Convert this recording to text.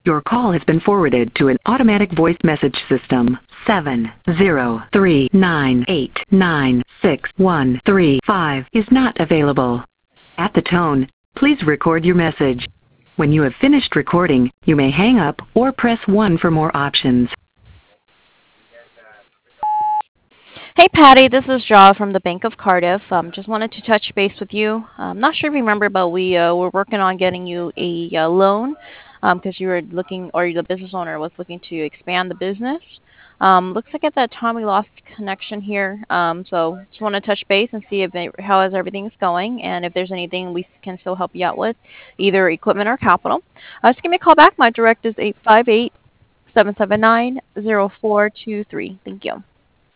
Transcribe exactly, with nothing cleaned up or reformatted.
Your call has been forwarded to an automatic voice message system. seven zero three nine eight nine six one three five is not available. At the tone, please record your message. When you have finished recording, you may hang up or press one for more options. Hey Patty, this is Jaw from the Bank of Cardiff. Um, just wanted to touch base with you. I'm not sure if you remember, but we uh, were working on getting you a uh, loan because you were looking, or the business owner was looking to expand the business. Um, looks like at that time we lost connection here. Um, so just want to touch base and see if it, how is everything is going, and if there's anything we can still help you out with, either equipment or capital. Uh, just give me a call back. My direct is eight five eight, seven seven nine, zero four two three. Thank you.